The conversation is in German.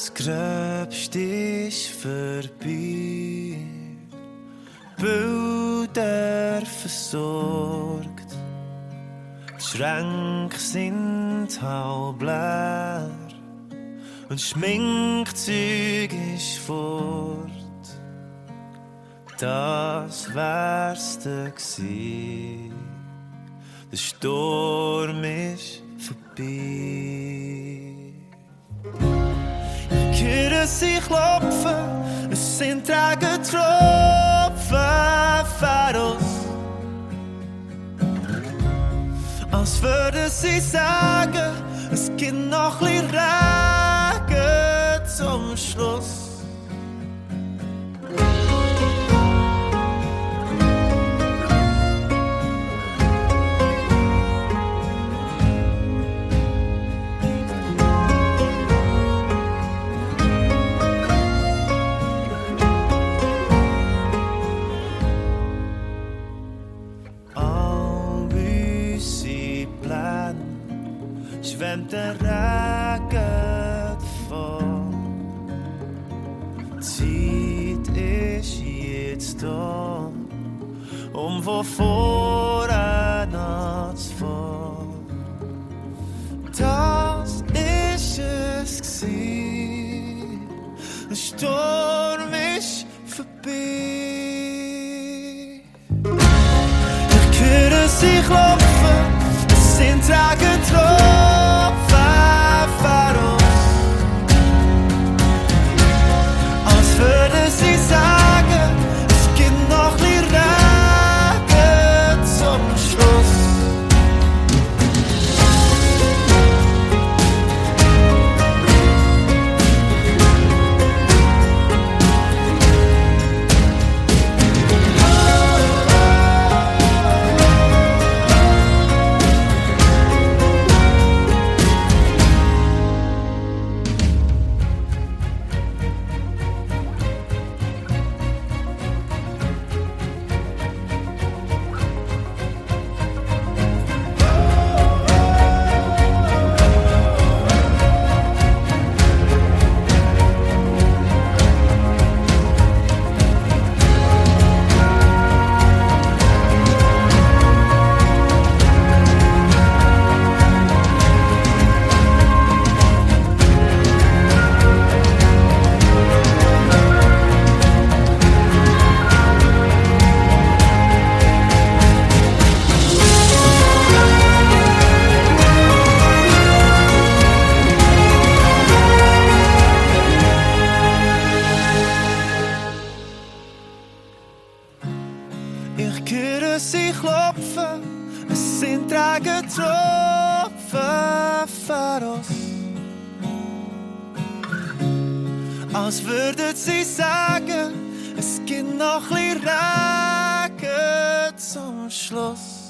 Das Gröbste ist vorbei, Bilder versorgt, die Schränke sind halb leer und Schminkzeug ist fort. Das wär's gsi, der Sturm ist vorbei. Ich höre sie klopfen, es sind träge Tropfen Pharos, als würden sie sagen, es gibt noch ein bisschen Regen zum Schluss. Schwemmt der Regen davon. Die Zeit ist jetzt da, von vorne anzufangen. Das ist es gsi, der Sturm ist vorbei. Ich höre sie klopfen, es sind Tage würde sie sagen, es gibt noch ein Regen zum Schluss. Ich höre sie klopfen, es sind träge Tropfen Pharos, als würden sie sagen, es gibt noch ein bisschen Regen zum Schluss.